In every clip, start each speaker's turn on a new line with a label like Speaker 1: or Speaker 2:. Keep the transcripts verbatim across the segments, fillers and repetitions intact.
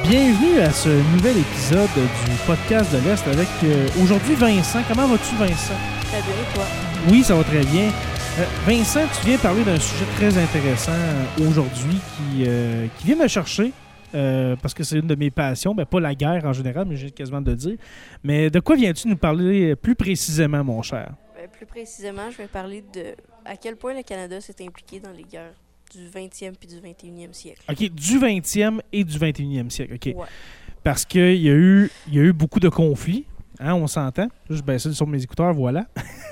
Speaker 1: Bienvenue à ce nouvel épisode du podcast de l'Est avec euh, aujourd'hui Vincent. Comment vas-tu, Vincent?
Speaker 2: Très bien, et toi?
Speaker 1: Oui, ça va très bien. Euh, Vincent, tu viens parler d'un sujet très intéressant euh, aujourd'hui qui, euh, qui vient me chercher euh, parce que c'est une de mes passions. Ben, pas la guerre en général, mais j'ai quasiment de le dire. Mais de quoi viens-tu nous parler plus précisément, mon cher?
Speaker 2: Ben, plus précisément, je vais parler de à quel point le Canada s'est impliqué dans les guerres du vingtième puis du vingt et unième siècle.
Speaker 1: OK, du vingtième et du vingt et unième siècle. OK.
Speaker 2: Ouais.
Speaker 1: Parce qu'il y a eu, il y a eu beaucoup de conflits. Hein, on s'entend. Je baisse ça sur mes écouteurs, voilà.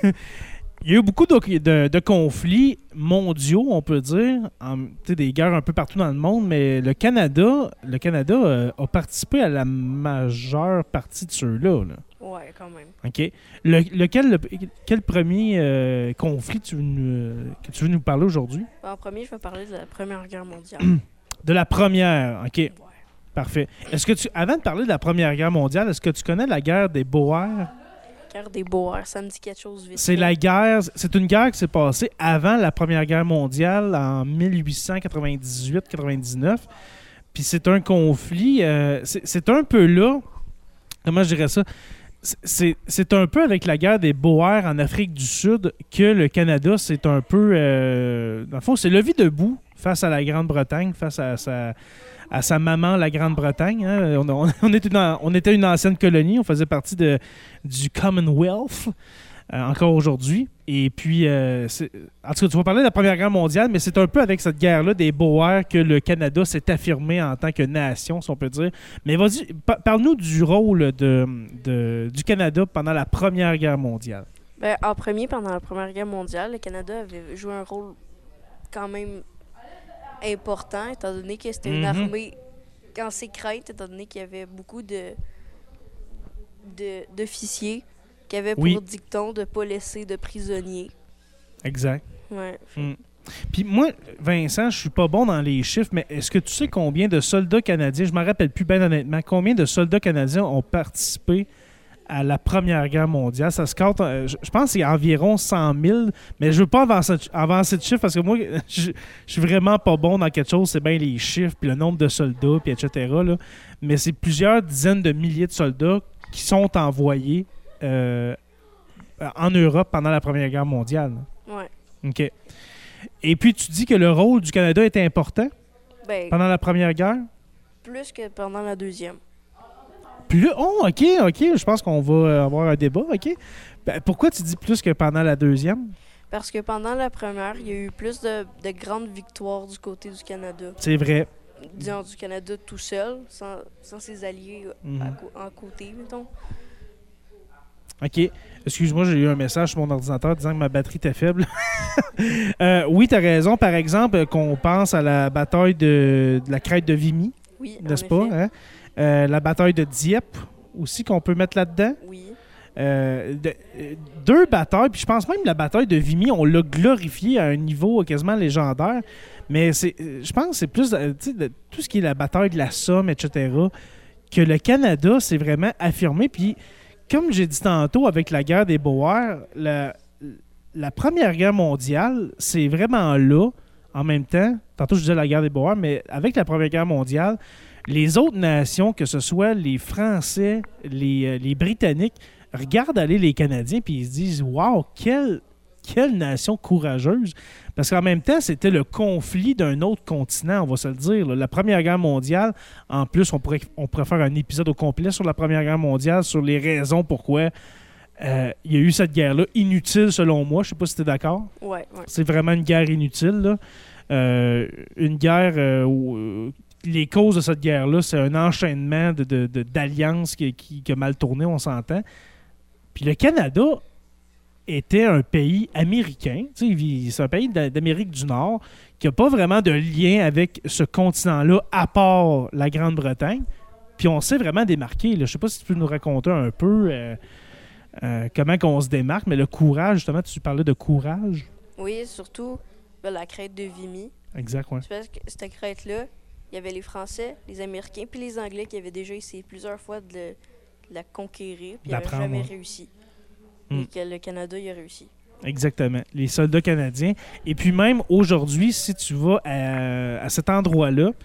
Speaker 1: Il y a eu beaucoup de, de, de conflits mondiaux, on peut dire. En, des guerres un peu partout dans le monde, mais le Canada, le Canada euh, a participé à la majeure partie de ceux-là. Là.
Speaker 2: Ouais, quand même.
Speaker 1: OK. Le, lequel, le, quel premier euh, conflit tu veux nous, que tu veux nous parler aujourd'hui?
Speaker 2: En premier, je vais parler de la Première Guerre mondiale.
Speaker 1: De la première, OK.
Speaker 2: Ouais.
Speaker 1: Parfait. Est-ce que tu, avant de parler de la Première Guerre mondiale, est-ce que tu connais la guerre des Boers?
Speaker 2: Guerre des Boers, ça me dit quelque chose vite.
Speaker 1: C'est la guerre, c'est une guerre qui s'est passée avant la Première Guerre mondiale en dix-huit cent quatre-vingt-dix-huit quatre-vingt-dix-neuf. Puis c'est un conflit, euh, c'est, c'est un peu là, comment je dirais ça? C'est, c'est un peu avec la guerre des Boers en Afrique du Sud que le Canada, c'est un peu... Euh, dans le fond, c'est levé debout face à la Grande-Bretagne, face à sa, à sa maman, la Grande-Bretagne. Hein. On, on, on, était une, on était une ancienne colonie, on faisait partie de, du Commonwealth, euh, encore aujourd'hui. Et puis, euh, c'est, en tout cas, tu vas parler de la Première Guerre mondiale, mais c'est un peu avec cette guerre-là des Boers que le Canada s'est affirmé en tant que nation, si on peut dire. Mais vas-y, pa- parle-nous du rôle de, de, du Canada pendant la Première Guerre mondiale.
Speaker 2: Ben, en premier, pendant la Première Guerre mondiale, le Canada avait joué un rôle quand même important, étant donné que c'était une
Speaker 1: Mhm.
Speaker 2: armée en sécrète, étant donné qu'il y avait beaucoup de, de d'officiers qui avaient pour
Speaker 1: Oui.
Speaker 2: dicton de ne pas laisser de prisonniers.
Speaker 1: Exact.
Speaker 2: Ouais.
Speaker 1: Mm. Puis moi, Vincent, je suis pas bon dans les chiffres, mais est-ce que tu sais combien de soldats canadiens, je m'en rappelle plus bien honnêtement, combien de soldats canadiens ont participé à la Première Guerre mondiale? Ça se compte, euh, je je pense que c'est environ cent mille, mais je veux pas avancer, avancer de chiffres parce que moi, je, je suis vraiment pas bon dans quelque chose, c'est bien les chiffres, puis le nombre de soldats, puis et cetera. Là. Mais c'est plusieurs dizaines de milliers de soldats qui sont envoyés euh, en Europe pendant la Première Guerre mondiale.
Speaker 2: Ouais.
Speaker 1: OK. Et puis, tu dis que le rôle du Canada était important
Speaker 2: Ben,
Speaker 1: pendant la Première Guerre?
Speaker 2: plus que pendant la deuxième.
Speaker 1: Puis là, oh, OK, OK, je pense qu'on va avoir un débat, OK. Ben, pourquoi tu dis plus que pendant la deuxième?
Speaker 2: Parce que pendant la première, il y a eu plus de, de grandes victoires du côté du Canada.
Speaker 1: C'est vrai.
Speaker 2: Disons, du Canada tout seul, sans, sans ses alliés
Speaker 1: Mhm.
Speaker 2: à co- en côté, mettons.
Speaker 1: OK. Excuse-moi, j'ai eu un message sur mon ordinateur disant que ma batterie était faible. euh, oui, tu as raison. Par exemple, qu'on pense à la bataille de, de la crête de Vimy,
Speaker 2: Oui, en
Speaker 1: n'est-ce pas?
Speaker 2: effet.
Speaker 1: Hein? Euh, la bataille de Dieppe aussi qu'on peut mettre là-dedans.
Speaker 2: Oui.
Speaker 1: Euh, de- euh, deux batailles, puis je pense même que la bataille de Vimy, on l'a glorifiée à un niveau quasiment légendaire, mais c'est, euh, je pense que c'est plus euh, tu sais, de tout ce qui est la bataille de la Somme, et cetera, que le Canada s'est vraiment affirmé. Puis, comme j'ai dit tantôt avec la guerre des Boers, la, la Première Guerre mondiale, c'est vraiment là, en même temps, tantôt je disais la guerre des Boers, mais avec la Première Guerre mondiale, les autres nations, que ce soit les Français, les, euh, les Britanniques, regardent aller les Canadiens puis ils se disent « Wow, quelle, quelle nation courageuse! » Parce qu'en même temps, c'était le conflit d'un autre continent, on va se le dire. Là. La Première Guerre mondiale, en plus, on pourrait, on pourrait faire un épisode au complet sur la Première Guerre mondiale, sur les raisons pourquoi euh, il y a eu cette guerre-là, inutile selon moi. Je ne sais pas si tu es d'accord.
Speaker 2: Ouais, ouais.
Speaker 1: C'est vraiment une guerre inutile. Là. Euh, une guerre euh, où... euh, les causes de cette guerre-là, c'est un enchaînement de, de, de, d'alliances qui, qui, qui a mal tourné, on s'entend. Puis le Canada était un pays américain. C'est un pays d'Amérique du Nord qui n'a pas vraiment de lien avec ce continent-là, à part la Grande-Bretagne. Puis on s'est vraiment démarqué. Là. Je ne sais pas si tu peux nous raconter un peu euh, euh, comment on se démarque, mais le courage, justement, tu parlais de courage.
Speaker 2: Oui, surtout ben, la crête de Vimy.
Speaker 1: Exact, oui.
Speaker 2: C'est parce que cette crête-là, il y avait les Français, les Américains, puis les Anglais qui avaient déjà essayé plusieurs fois de, le, de la conquérir, puis ils n'avaient jamais
Speaker 1: ouais.
Speaker 2: réussi.
Speaker 1: Mm.
Speaker 2: Et que le Canada y a réussi.
Speaker 1: Exactement. Les soldats canadiens. Et puis même aujourd'hui, si tu vas à, à cet endroit-là,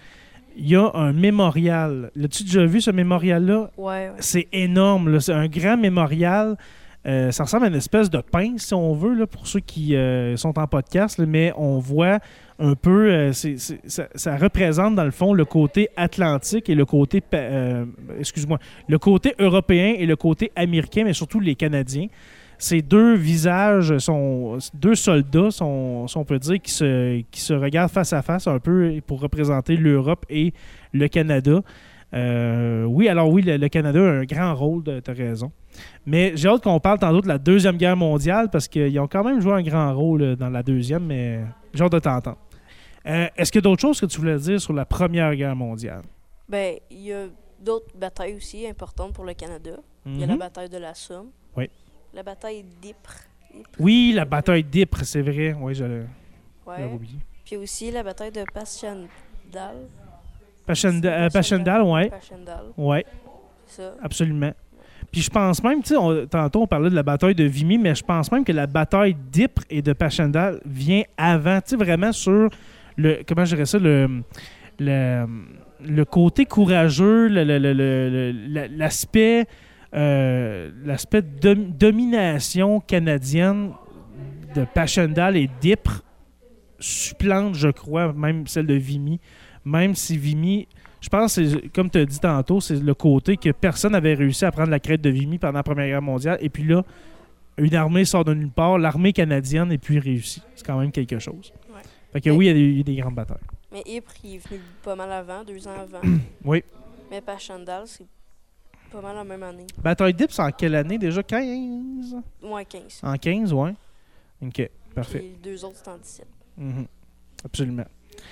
Speaker 1: il y a un mémorial. L'as-tu déjà vu ce mémorial-là?
Speaker 2: Ouais, ouais.
Speaker 1: C'est énorme, là. C'est un grand mémorial. Euh, ça ressemble à une espèce de pince, si on veut, là, pour ceux qui euh, sont en podcast, là, mais on voit un peu, euh, c'est, c'est, ça, ça représente dans le fond le côté atlantique et le côté, euh, excuse-moi, le côté européen et le côté américain, mais surtout les Canadiens. Ces deux visages, sont, deux soldats, sont, si on peut dire, qui se, qui se regardent face à face un peu pour représenter l'Europe et le Canada. Euh, oui, alors oui, le, le Canada a un grand rôle, tu as raison. Mais j'ai hâte qu'on parle tantôt de la Deuxième Guerre mondiale parce qu'ils ont quand même joué un grand rôle dans la Deuxième, mais j'ai hâte de t'entendre. Euh, est-ce qu'il y a d'autres choses que tu voulais dire sur la Première Guerre mondiale?
Speaker 2: Ben, il y a d'autres batailles aussi importantes pour le Canada. Il y a
Speaker 1: Mm-hmm.
Speaker 2: la bataille de la Somme.
Speaker 1: Oui.
Speaker 2: La bataille d'Ypres. Ypres.
Speaker 1: Oui, la bataille d'Ypres, c'est vrai. Oui, je l'avais
Speaker 2: Ouais.
Speaker 1: oublié.
Speaker 2: Puis aussi la bataille de Passchendaele.
Speaker 1: Passchendaele, euh, Passchendaele, oui.
Speaker 2: Passchendaele,
Speaker 1: Oui,
Speaker 2: c'est ça.
Speaker 1: absolument. Puis je pense même, tu sais, on- tantôt on parlait de la bataille de Vimy, mais je pense même que la bataille d'Ypres et de Passchendaele vient avant, tu sais, vraiment sur le, comment je dirais ça, le, le, le côté courageux, le- le- le- le- le- l'aspect, euh, l'aspect de domination canadienne de Passchendaele et d'Ypres supplante, je crois, même celle de Vimy. Même si Vimy, je pense, que c'est, comme tu as dit tantôt, c'est le côté que personne n'avait réussi à prendre la crête de Vimy pendant la Première Guerre mondiale. Et puis là, une armée sort de nulle part, l'armée canadienne, et puis réussit. C'est quand même quelque chose.
Speaker 2: Ouais.
Speaker 1: Fait que
Speaker 2: Mais-
Speaker 1: oui, il y a des, il y a des grandes batailles.
Speaker 2: Mais Ypres, il est venu pas mal avant, deux ans avant.
Speaker 1: Oui.
Speaker 2: Mais Passchendaele, c'est pas mal la même année.
Speaker 1: Bataille d'Ypres, c'est en quelle année déjà? quinze?
Speaker 2: Moins quinze.
Speaker 1: En quinze, ouais. OK, parfait.
Speaker 2: Puis les deux autres, c'est en dix-sept.
Speaker 1: Mhm. Absolument.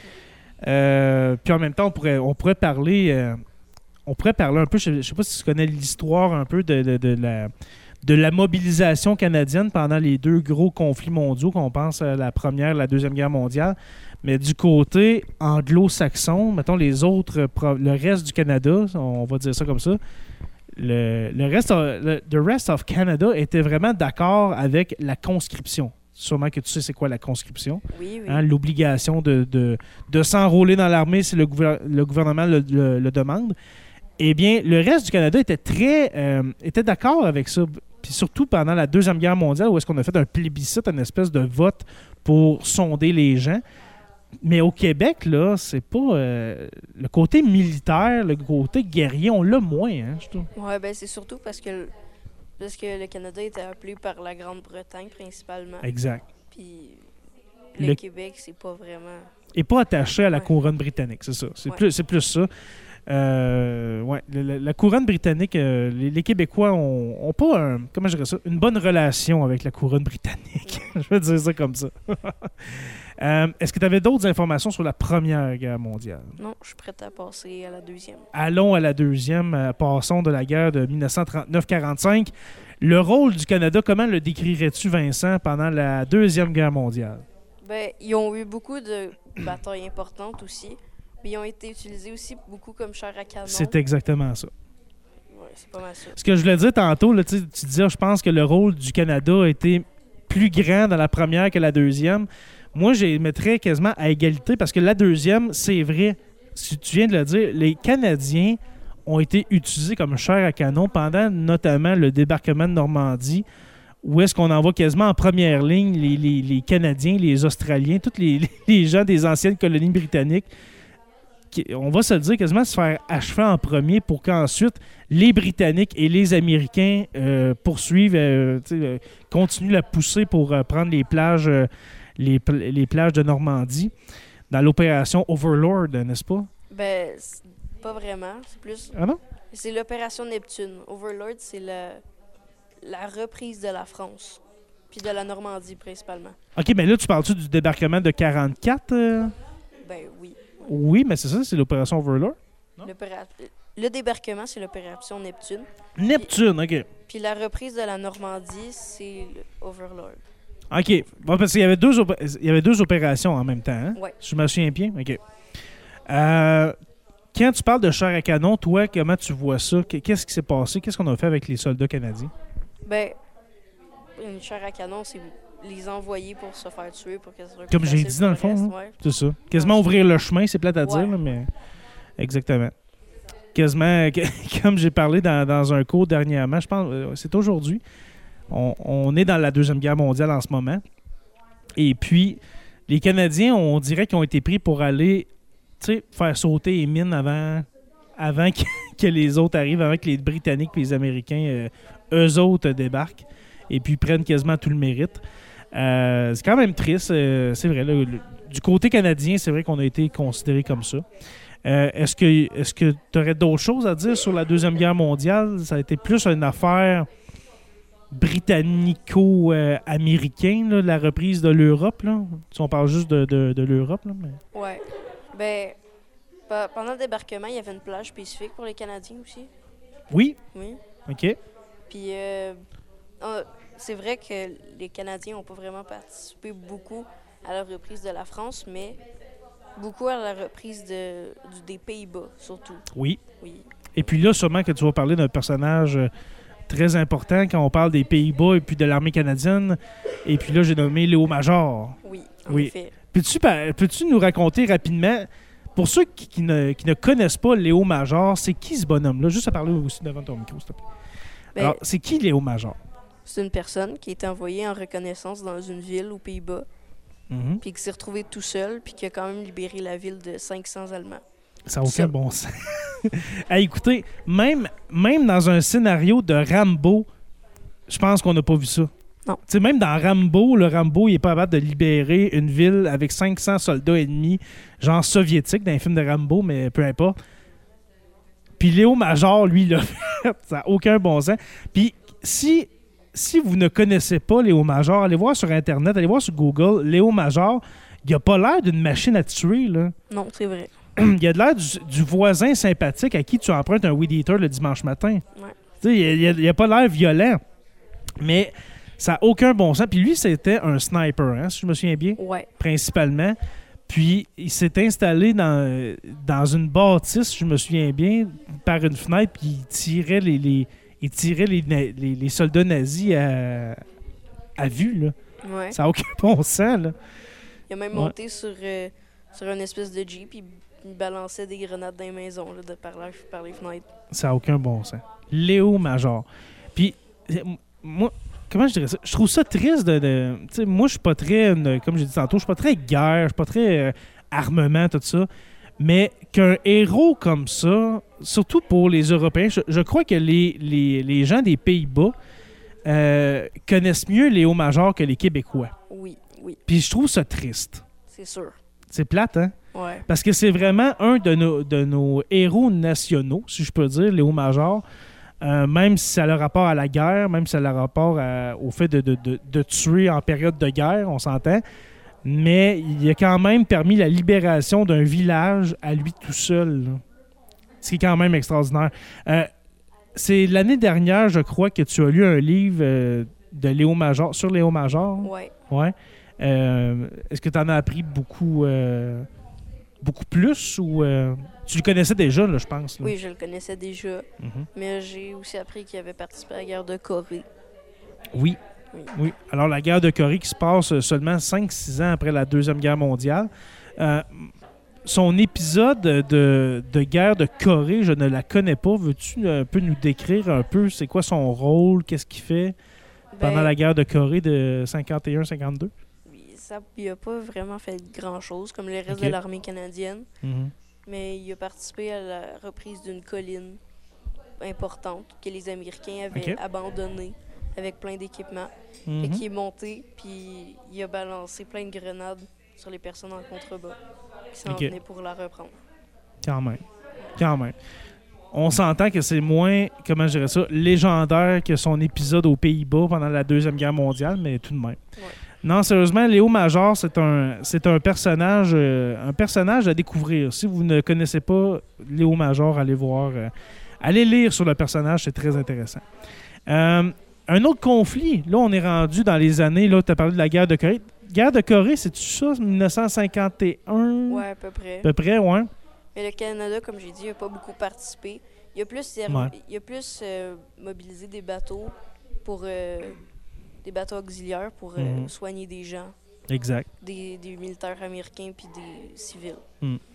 Speaker 1: Euh, puis en même temps, on pourrait, on pourrait parler euh, on pourrait parler un peu, je ne sais pas si tu connais l'histoire un peu de, de, de la, de la mobilisation canadienne pendant les deux gros conflits mondiaux, qu'on pense à la Première et la Deuxième Guerre mondiale. Mais du côté anglo-saxon, mettons les autres, pro- le reste du Canada, on va dire ça comme ça, le, le reste, of- le the rest of Canada était vraiment d'accord avec la conscription. Sûrement que tu sais c'est quoi la conscription.
Speaker 2: Oui, oui.
Speaker 1: Hein, l'obligation de, de, de s'enrôler dans l'armée si le, gouver- le gouvernement le, le- le demande. Eh bien, le reste du Canada était très euh, était d'accord avec ça. Puis surtout pendant la Deuxième Guerre mondiale, où est-ce qu'on a fait un plébiscite, une espèce de vote pour sonder les gens. Mais au Québec, là, c'est pas... euh, le côté militaire, le côté guerrier, on l'a moins, hein, je trouve.
Speaker 2: Ouais, ben c'est surtout parce que, le- parce que le Canada était appelé par la Grande-Bretagne principalement.
Speaker 1: Exact.
Speaker 2: Puis le,
Speaker 1: Le-
Speaker 2: Québec, c'est pas vraiment.
Speaker 1: Et pas attaché à la
Speaker 2: Ouais.
Speaker 1: couronne britannique, c'est ça. C'est
Speaker 2: Ouais.
Speaker 1: plus, c'est plus ça. Euh, ouais, la, la- la couronne britannique, euh, les, les Québécois ont, ont pas un- comment je dirais ça, une bonne relation avec la couronne britannique. Je vais dire ça comme ça. Euh, est-ce que tu avais d'autres informations sur la Première Guerre mondiale?
Speaker 2: Non, je suis prête à passer à la deuxième.
Speaker 1: Allons à la deuxième. euh, passons de la guerre de dix-neuf cent trente-neuf quarante-cinq. Le rôle du Canada, comment le décrirais-tu, Vincent, pendant la Deuxième Guerre mondiale?
Speaker 2: Ben, ils ont eu beaucoup de batailles importantes aussi, mais ils ont été utilisés aussi beaucoup comme chair à canon.
Speaker 1: C'est exactement ça.
Speaker 2: Ouais, c'est pas mal ça.
Speaker 1: Ce que je voulais dire tantôt, là, tu sais, tu disais, je pense que le rôle du Canada a été plus grand dans la première que la deuxième. Moi, je les mettrais quasiment à égalité parce que la deuxième, c'est vrai, si tu viens de le dire, les Canadiens ont été utilisés comme chair à canon pendant notamment le débarquement de Normandie, où est-ce qu'on envoie quasiment en première ligne les, les- les Canadiens, les Australiens, tous les, les gens des anciennes colonies britanniques, qui, on va se le dire, quasiment se faire achever en premier pour qu'ensuite les Britanniques et les Américains euh, poursuivent, euh, tu sais, euh, continuent la poussée pour euh, prendre les plages, euh, les, pl- les plages de Normandie dans l'opération Overlord, n'est-ce pas?
Speaker 2: Ben, c'est pas vraiment. C'est plus.
Speaker 1: Ah non?
Speaker 2: C'est l'opération Neptune. Overlord, c'est la... la reprise de la France. Puis de la Normandie principalement.
Speaker 1: OK, mais là, tu parles-tu du débarquement de quarante-quatre? euh?
Speaker 2: Ben oui.
Speaker 1: Oui, mais c'est ça, c'est l'opération Overlord. Non?
Speaker 2: L'opéra- Le débarquement, c'est l'opération Neptune.
Speaker 1: Neptune, OK.
Speaker 2: Puis la reprise de la Normandie, c'est le Overlord.
Speaker 1: OK. Bon, parce qu'il y avait deux, opé- il y avait deux opérations en même temps, hein?
Speaker 2: Ouais.
Speaker 1: Si je me souviens bien? OK. Euh, quand tu parles de chair à canon, toi, comment tu vois ça? Qu- Qu'est-ce qui s'est passé? Qu'est-ce qu'on a fait avec les soldats canadiens?
Speaker 2: Ben, une chair à canon, c'est les envoyer pour se faire tuer. Pour que ce soit plus
Speaker 1: Comme j'ai
Speaker 2: facile
Speaker 1: dit dans le
Speaker 2: pour
Speaker 1: fond,
Speaker 2: reste,
Speaker 1: hein.
Speaker 2: ouais.
Speaker 1: C'est ça. Quasiment
Speaker 2: Ouais.
Speaker 1: ouvrir le chemin, c'est plate à dire,
Speaker 2: Ouais.
Speaker 1: là, mais Exactement. Quasiment, comme j'ai parlé dans, dans un cours dernièrement, je pense, euh, c'est aujourd'hui, on, on est dans la Deuxième Guerre mondiale en ce moment. Et puis, les Canadiens, on dirait qu'ils ont été pris pour aller, tu sais, faire sauter les mines avant, avant que, que les autres arrivent, avant que les Britanniques et les Américains, euh, eux autres, débarquent et puis prennent quasiment tout le mérite. Euh, c'est quand même triste, euh, c'est vrai. Là, le, du côté canadien, c'est vrai qu'on a été considéré comme ça. Euh, est-ce que est-ce que tu aurais d'autres choses à dire sur la Deuxième Guerre mondiale? Ça a été plus une affaire britannico-américaine, là, la reprise de l'Europe. Là. Si on parle juste de, de, de l'Europe. Là, mais...
Speaker 2: Ouais. Ben, pe- pendant le débarquement, il y avait une plage spécifique pour les Canadiens aussi.
Speaker 1: Oui?
Speaker 2: Oui.
Speaker 1: OK.
Speaker 2: Puis, euh, euh, c'est vrai que les Canadiens n'ont pas vraiment participé beaucoup à la reprise de la France, mais beaucoup à la reprise de, du- des Pays-Bas, surtout.
Speaker 1: Oui.
Speaker 2: Oui.
Speaker 1: Et puis là, sûrement que tu vas parler d'un personnage euh, très important quand on parle des Pays-Bas et puis de l'armée canadienne. Et puis là, j'ai nommé Léo Major.
Speaker 2: Oui, en
Speaker 1: Oui.
Speaker 2: effet.
Speaker 1: Peux-tu, pa- peux-tu nous raconter rapidement, pour ceux qui, qui ne, qui ne connaissent pas Léo Major, c'est qui ce bonhomme-là? Juste à parler aussi devant ton micro, s'il te plaît.
Speaker 2: Ben,
Speaker 1: Alors, c'est qui Léo Major?
Speaker 2: c'est une personne qui a été envoyée en reconnaissance dans une ville aux Pays-Bas,
Speaker 1: Mhm.
Speaker 2: puis qui s'est retrouvé tout seul, puis qui a quand même libéré la ville de cinq cents Allemands.
Speaker 1: Ça n'a aucun
Speaker 2: Ça-
Speaker 1: bon sens. Hey, écoutez, même, même dans un scénario de Rambo, je pense qu'on n'a pas vu ça.
Speaker 2: Non.
Speaker 1: Tu sais, même dans Rambo, le Rambo, il est pas capable de libérer une ville avec cinq cents soldats ennemis, genre soviétiques, dans les films de Rambo, mais peu importe. Puis Léo Major, lui, l'a fait. Ça n'a aucun bon sens. Puis si, si vous ne connaissez pas Léo Major, allez voir sur Internet, allez voir sur Google, Léo Major, il a pas l'air d'une machine à tuer, là.
Speaker 2: Non, c'est vrai.
Speaker 1: Il a de l'air du, du voisin sympathique à qui tu empruntes un weed eater le dimanche matin.
Speaker 2: Ouais.
Speaker 1: Tu sais, il, il, il a pas l'air violent. Mais ça n'a aucun bon sens. Puis lui, c'était un sniper, hein, si je me souviens bien,
Speaker 2: Ouais.
Speaker 1: principalement. Puis il s'est installé dans, dans une bâtisse, je me souviens bien, par une fenêtre, puis il tirait les, les, il tirait les, na- les, les soldats nazis à, à vue, là.
Speaker 2: Ouais.
Speaker 1: Ça n'a aucun bon sens, là.
Speaker 2: Il a même
Speaker 1: Ouais.
Speaker 2: monté sur, euh, sur une espèce de Jeep, puis il balançait des grenades dans les maisons là, de par, la- par les fenêtres.
Speaker 1: Ça n'a aucun bon sens. Léo Major. Puis, euh, moi, comment je dirais ça? Je trouve ça triste de... de tu sais, moi, je suis pas très, une- comme j'ai dit tantôt, je suis pas très guerre, je suis pas très euh, armement, tout ça. Mais qu'un héros comme ça, surtout pour les Européens, je, je crois que les, les, les gens des Pays-Bas euh, connaissent mieux Léo Major que les Québécois.
Speaker 2: Oui, oui,
Speaker 1: Puis je trouve ça triste.
Speaker 2: c'est sûr.
Speaker 1: C'est plate, hein?
Speaker 2: Ouais.
Speaker 1: Parce que c'est vraiment un de nos, de nos héros nationaux, si je peux dire, Léo Major. Euh, même si ça a le rapport à la guerre, même si ça a le rapport à- au fait de, de- de- de tuer en période de guerre, on s'entend. Mais il a quand même permis la libération d'un village à lui tout seul. Là. Ce qui est quand même extraordinaire. Euh, c'est l'année dernière, je crois, que tu as lu un livre euh, de Léo Major, sur Léo Major.
Speaker 2: Ouais.
Speaker 1: Ouais. Euh, est-ce que tu en as appris beaucoup, euh, beaucoup plus ou euh, tu le connaissais déjà, là, je pense? Là?
Speaker 2: Oui, je le connaissais déjà,
Speaker 1: Mhm.
Speaker 2: mais j'ai aussi appris qu'il avait participé à la guerre de Corée.
Speaker 1: Oui.
Speaker 2: Oui.
Speaker 1: Oui. Alors, la guerre de Corée qui se passe seulement cinq six ans après la Deuxième Guerre mondiale. Euh, son épisode de, de guerre de Corée, je ne la connais pas. Veux-tu un peu nous décrire un peu c'est quoi son rôle, qu'est-ce qu'il fait pendant
Speaker 2: Ben,
Speaker 1: la guerre de Corée de cinquante et un cinquante-deux?
Speaker 2: oui, ça, il n'a pas vraiment fait grand-chose, comme les restes
Speaker 1: Ok.
Speaker 2: de l'armée canadienne,
Speaker 1: Mhm.
Speaker 2: mais il a participé à la reprise d'une colline importante que les Américains avaient
Speaker 1: Ok.
Speaker 2: abandonnée avec plein d'équipements.
Speaker 1: Mhm.
Speaker 2: Fait qu'il est monté, puis il a balancé plein de grenades sur les personnes en contrebas qui s'en
Speaker 1: Ok.
Speaker 2: venaient pour la reprendre.
Speaker 1: Quand même. Quand même. On s'entend que c'est moins, comment je dirais ça, légendaire que son épisode aux Pays-Bas pendant la Deuxième Guerre mondiale, mais tout de même.
Speaker 2: Ouais.
Speaker 1: Non, sérieusement, Léo Major, c'est un, c'est un personnage, euh, un personnage à découvrir. Si vous ne connaissez pas Léo Major, allez voir, euh, allez lire sur le personnage, c'est très intéressant. Euh, un autre conflit, là, on est rendu dans les années, là, tu as parlé de la guerre de Corée. Guerre de Corée, c'est-tu ça, dix-neuf cent cinquante et un?
Speaker 2: Ouais, à peu près.
Speaker 1: À peu près, ouais.
Speaker 2: Mais le Canada, comme j'ai dit, n'a pas beaucoup participé. Il a plus, servi-
Speaker 1: Ouais.
Speaker 2: il a plus euh, mobilisé des bateaux pour euh, des bateaux auxiliaires pour euh,
Speaker 1: Mhm.
Speaker 2: soigner des gens,
Speaker 1: Exact.
Speaker 2: des, des militaires américains puis des civils.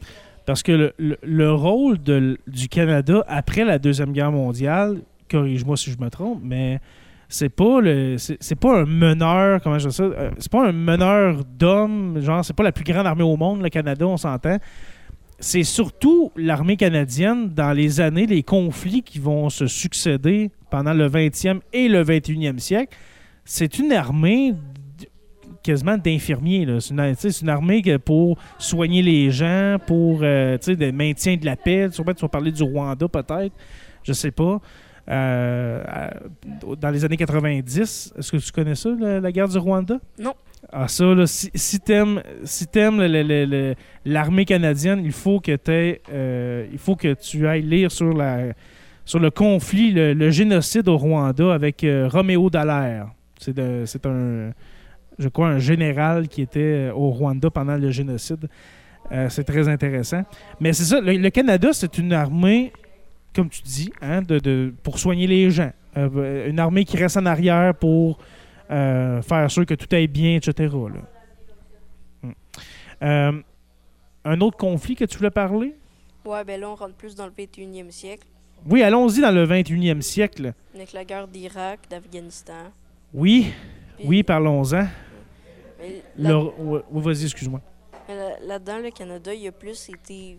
Speaker 1: Parce que le, le, le rôle de, du Canada après la Deuxième Guerre mondiale, corrige-moi si je me trompe, mais c'est pas le c'est, c'est pas un meneur, comment je dis ça, euh, c'est pas un meneur d'hommes, genre c'est pas la plus grande armée au monde, le Canada, on s'entend. C'est surtout l'armée canadienne dans les années, les conflits qui vont se succéder pendant le vingtième et le vingt et unième siècle. C'est une armée d- quasiment d'infirmiers. Là. C'est, une, c'est une armée que pour soigner les gens, pour euh, le maintien de la paix. Sûrement, tu vas parler du Rwanda peut-être, je sais pas. Euh, dans les années quatre-vingt-dix, est-ce que tu connais ça, la, la guerre du Rwanda?
Speaker 2: Non.
Speaker 1: Ah, ça, là, si, si t'aimes, si t'aimes le, le, le, l'armée canadienne, il faut que t'aies, euh, il faut que tu ailles lire sur, la, sur le conflit, le, le génocide au Rwanda avec euh, Roméo Dallaire. C'est, de, c'est un, je crois, un général qui était au Rwanda pendant le génocide. Euh, c'est très intéressant. Mais c'est ça, le, le Canada, c'est une armée, comme tu dis, hein, de, de, pour soigner les gens. Euh, une armée qui reste en arrière pour euh, faire sûr que tout aille bien, et cetera. Là. Hum. Euh, un autre conflit que tu voulais parler?
Speaker 2: Ouais, ben là, on rentre plus dans le vingt et unième siècle.
Speaker 1: Oui, allons-y dans le vingt et unième siècle.
Speaker 2: Avec la guerre d'Irak, d'Afghanistan.
Speaker 1: Oui,
Speaker 2: Puis,
Speaker 1: oui, parlons-en.
Speaker 2: mais
Speaker 1: Le,
Speaker 2: là,
Speaker 1: ouais, vas-y, excuse-moi.
Speaker 2: mais là- là-dedans, le Canada, il a plus été...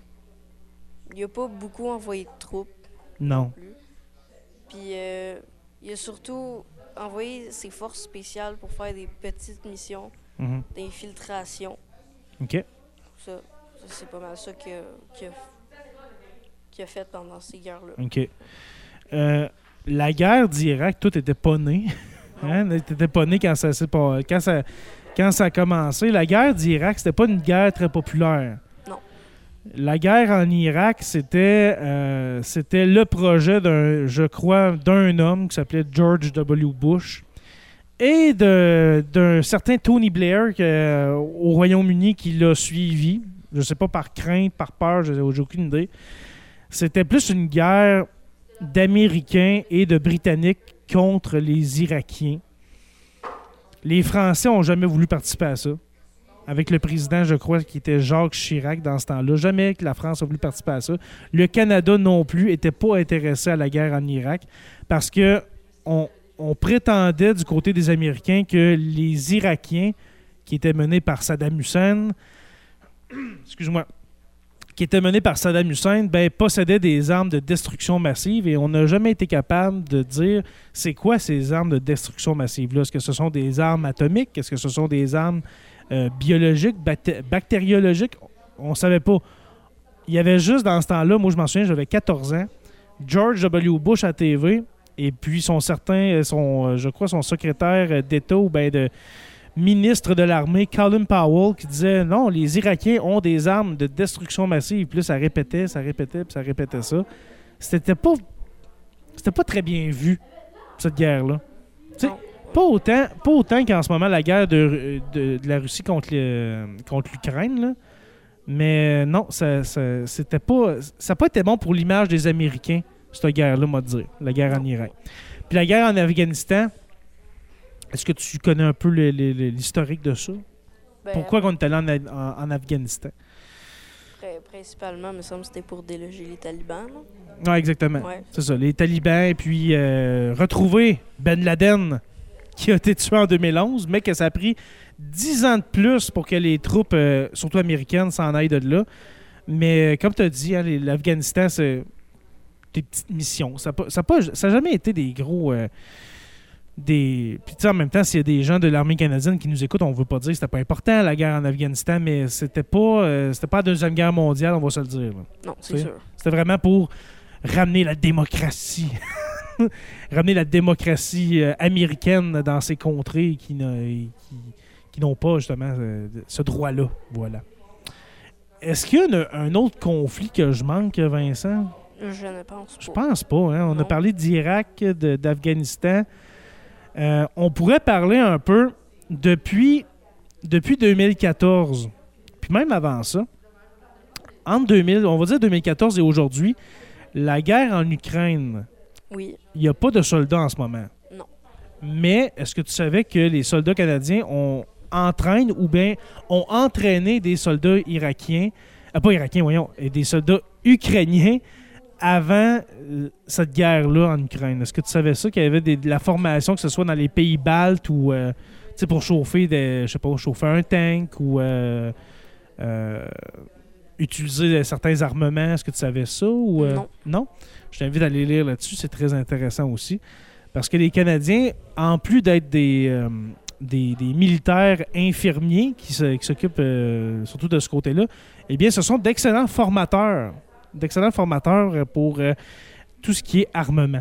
Speaker 2: Il a pas beaucoup envoyé de troupes
Speaker 1: Non.
Speaker 2: plus. Puis euh, il a surtout envoyé ses forces spéciales pour faire des petites missions
Speaker 1: Mhm.
Speaker 2: d'infiltration.
Speaker 1: OK.
Speaker 2: Ça, ça, c'est pas mal ça qu'il a, qu'il a, qu'il a fait pendant ces guerres-là.
Speaker 1: OK. Euh, la guerre d'Irak, toi, t'étais pas né. Hein? T'étais pas né quand ça, s'est pas, quand, ça, quand ça a commencé. La guerre d'Irak, c'était pas une guerre très populaire.
Speaker 2: Non.
Speaker 1: La guerre en Irak, c'était, euh, c'était le projet d'un, je crois, d'un homme qui s'appelait George W. Bush et de, d'un certain Tony Blair que, euh, au Royaume-Uni qui l'a suivi. Je sais pas, par crainte, par peur, j'ai, j'ai aucune idée. C'était plus une guerre d'Américains et de Britanniques contre les Irakiens. Les Français n'ont jamais voulu participer à ça. Avec le président, je crois, qui était Jacques Chirac dans ce temps-là. Jamais que la France a voulu participer à ça. Le Canada non plus n'était pas intéressé à la guerre en Irak parce que on, on prétendait du côté des Américains que les Irakiens, qui étaient menés par Saddam Hussein, excuse-moi, qui étaient menés par Saddam Hussein, ben, possédaient des armes de destruction massive et on n'a jamais été capable de dire c'est quoi ces armes de destruction massive-là. Est-ce que ce sont des armes atomiques? Est-ce que ce sont des armes euh, biologiques, bacté- bactériologiques? On ne savait pas. Il y avait juste dans ce temps-là, moi je m'en souviens, j'avais quatorze ans, George W. Bush à T V et puis son certain, son, je crois son secrétaire d'État ou ben de ministre de l'armée, Colin Powell, qui disait non, les Irakiens ont des armes de destruction massive. Puis là, ça répétait, ça répétait, puis ça répétait ça. C'était pas, c'était pas très bien vu, cette guerre-là. Tu sais,
Speaker 2: Non.
Speaker 1: pas autant, pas autant qu'en ce moment la guerre de, de, de la Russie contre, le, contre l'Ukraine, là. Mais non, ça, ça, c'était pas, ça n'a pas été bon pour l'image des Américains, cette guerre-là, moi, de dire, la guerre en Irak. Puis la guerre en Afghanistan, est-ce que tu connais un peu le- le- le- l'historique de ça?
Speaker 2: Ben,
Speaker 1: Pourquoi on est allé en, en- en Afghanistan?
Speaker 2: pri- Principalement, il me semble que c'était pour déloger les talibans. là.
Speaker 1: Oui, exactement.
Speaker 2: Ouais.
Speaker 1: C'est ça, les talibans, et puis euh, retrouver Ben Laden, qui a été tué en deux mille onze, mais que ça a pris dix ans de plus pour que les troupes, euh, surtout américaines, s'en aillent de là. Mais euh, comme tu as dit, hein, les- l'Afghanistan, c'est des petites missions. Ça n'a pas, ça a pas- ça a jamais été des gros... euh, des... Puis tu sais, en même temps, s'il y a des gens de l'armée canadienne qui nous écoutent, on ne veut pas dire que c'était pas important la guerre en Afghanistan, mais c'était pas, euh, c'était pas la Deuxième Guerre mondiale, on va se le dire. là.
Speaker 2: Non, c'est
Speaker 1: C'est-
Speaker 2: sûr.
Speaker 1: C'était vraiment pour ramener la démocratie. ramener la démocratie euh, américaine dans ces contrées qui, n'a- qui, qui n'ont pas justement euh, ce droit-là. Voilà. Est-ce qu'il y a un, un autre conflit que je manque, Vincent?
Speaker 2: Je ne pense pas.
Speaker 1: Je pense pas. Hein? On a
Speaker 2: Non.
Speaker 1: parlé d'Irak, de- d'Afghanistan. Euh, on pourrait parler un peu depuis, depuis deux mille quatorze, puis même avant ça. Entre deux mille, on va dire deux mille quatorze et aujourd'hui, la guerre en Ukraine,
Speaker 2: Oui.
Speaker 1: il n'y a pas de soldats en ce moment.
Speaker 2: Non.
Speaker 1: Mais est-ce que tu savais que les soldats canadiens ont entraînent ou bien ont entraîné des soldats irakiens ah, pas irakiens, voyons, et des soldats ukrainiens avant euh, cette guerre-là en Ukraine. Est-ce que tu savais ça, qu'il y avait des, de la formation, que ce soit dans les pays baltes ou euh, pour chauffer des, je sais pas, chauffer un tank ou euh, euh, utiliser certains armements? Est-ce que tu savais ça? Ou, euh,
Speaker 2: Non.
Speaker 1: Non? Je t'invite à aller lire là-dessus, c'est très intéressant aussi. Parce que les Canadiens, en plus d'être des, euh, des, des militaires infirmiers qui, se, qui s'occupent euh, surtout de ce côté-là, eh bien, ce sont d'excellents formateurs. d'excellents formateurs pour euh, tout ce qui est armement.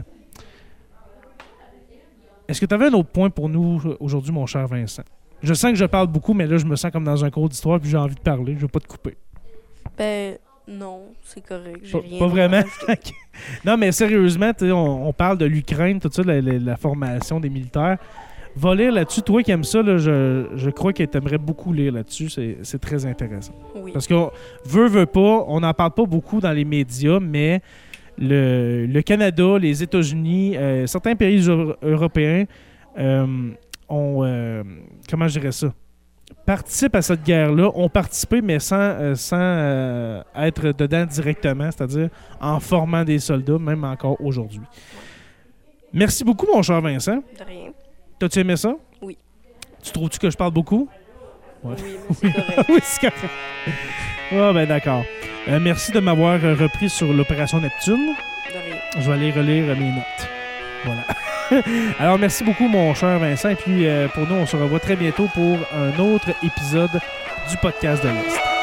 Speaker 1: Est-ce que tu avais un autre point pour nous aujourd'hui, mon cher Vincent? Je sens que je parle beaucoup, mais là, je me sens comme dans un cours d'histoire puis j'ai envie de parler. Je ne veux pas te couper.
Speaker 2: Ben, non, c'est correct. J'ai
Speaker 1: Pas,
Speaker 2: rien
Speaker 1: pas
Speaker 2: à
Speaker 1: vraiment?
Speaker 2: rajouter.
Speaker 1: Non, mais sérieusement, on, on parle de l'Ukraine, tout ça, la, la, la formation des militaires. Va lire là-dessus. Toi qui aimes ça, là, je, je crois que tu aimerais beaucoup lire là-dessus. C'est, c'est très intéressant.
Speaker 2: Oui.
Speaker 1: Parce qu'on veut, veut pas, on n'en parle pas beaucoup dans les médias, mais le, le Canada, les États-Unis, euh, certains pays euro- européens euh, ont, euh, comment je dirais ça, participent à cette guerre-là, ont participé, mais sans, euh, sans euh, être dedans directement, c'est-à-dire en formant des soldats, même encore aujourd'hui. Merci beaucoup, mon cher Vincent.
Speaker 2: De rien.
Speaker 1: T'as-tu aimé ça?
Speaker 2: Oui.
Speaker 1: Tu trouves-tu que je parle beaucoup? Ouais.
Speaker 2: Oui, mais c'est correct.
Speaker 1: Oui, c'est correct. Ah, ben d'accord. Euh, merci de m'avoir euh, repris sur l'opération Neptune.
Speaker 2: De rien.
Speaker 1: Je vais aller relire euh, mes notes. Voilà. Alors, merci beaucoup, mon cher Vincent. Et puis, euh, pour nous, on se revoit très bientôt pour un autre épisode du podcast de l'Est.